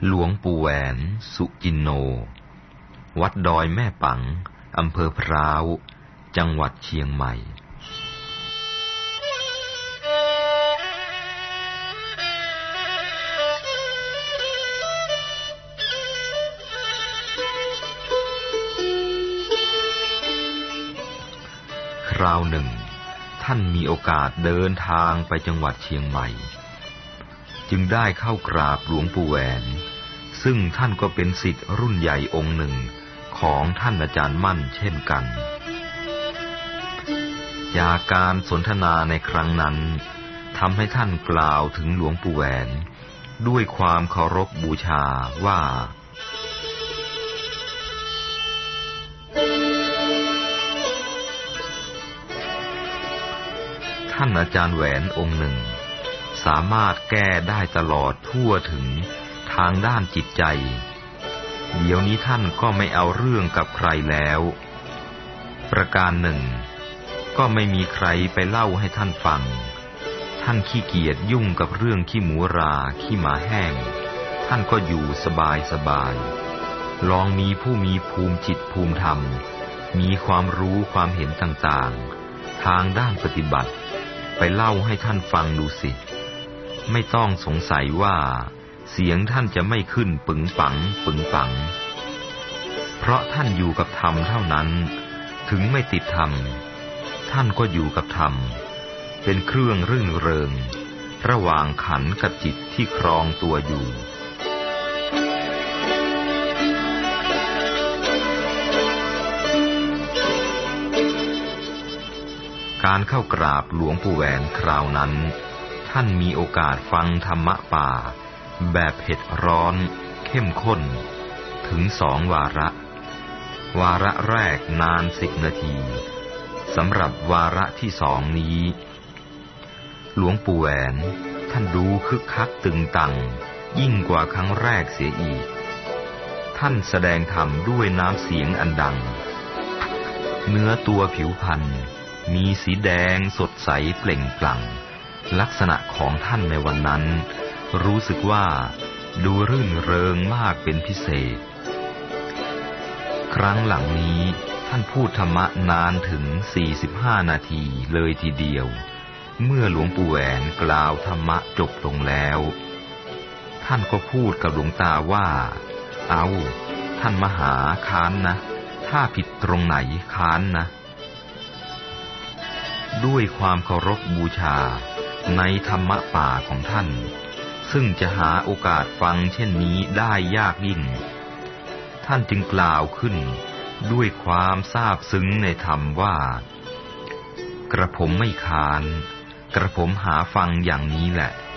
หลวงปู่แหวนสุจินโนวัดดอยแม่ปังอำเภอพร้าวจังหวัดเชียงใหม่คราวหนึ่งท่านมีโอกาสเดินทางไปจังหวัดเชียงใหม่จึงได้เข้ากราบหลวงปู่แหวนซึ่งท่านก็เป็นศิษย์รุ่นใหญ่องค์หนึ่งของท่านอาจารย์มั่นเช่นกันจากการสนทนาในครั้งนั้นทำให้ท่านกล่าวถึงหลวงปู่แหวนด้วยความเคารพบูชาว่าท่านอาจารย์แหวนองค์หนึ่งสามารถแก้ได้ตลอดทั่วถึงทางด้านจิตใจเดี๋ยวนี้ท่านก็ไม่เอาเรื่องกับใครแล้วประการหนึ่งก็ไม่มีใครไปเล่าให้ท่านฟังท่านขี้เกียจยุ่งกับเรื่องขี้หมูราขี้หมาแห้งท่านก็อยู่สบายลองมีผู้มีภูมิจิตภูมิธรรมมีความรู้ความเห็นต่างๆทางด้านปฏิบัติไปเล่าให้ท่านฟังดูสิไม่ต้องสงสัยว่าเสียงท่านจะไม่ขึ้นปึงปังปึงปังเพราะท่านอยู่กับธรรมเท่านั้นถึงไม่ติดธรรมท่านก็อยู่กับธรรมเป็นเครื่องรื่นเริงระหว่างขันธ์กับจิตที่ครองตัวอยู่การเข้ากราบหลวงปู่แหวนคราวนั้นท่านมีโอกาสฟังธรรมะป่าแบบเผ็ดร้อนเข้มข้นถึง2 วาระวาระแรกนาน10 นาทีสำหรับวาระที่2นี้หลวงปู่แหวนท่านดูคึกคักตึงตังยิ่งกว่าครั้งแรกเสียอีกท่านแสดงธรรมด้วยน้ำเสียงอันดังเนื้อตัวผิวพรรณมีสีแดงสดใสเปล่งปลั่งลักษณะของท่านในวันนั้นรู้สึกว่าดูรื่นเริงมากเป็นพิเศษครั้งหลังนี้ท่านพูดธรรมะนานถึง45 นาทีเลยทีเดียวเมื่อหลวงปู่แหวนกล่าวธรรมะจบลงแล้วท่านก็พูดกับหลวงตาว่าเอาท่านมหาค้านนะถ้าผิดตรงไหนค้านนะด้วยความเคารพบูชาในธรรมะป่าของท่านซึ่งจะหาโอกาสฟังเช่นนี้ได้ยากยิ่งท่านจึงกล่าวขึ้นด้วยความซาบซึ้งในธรรมว่ากระผมไม่ค้านกระผมหาฟังอย่างนี้แหละ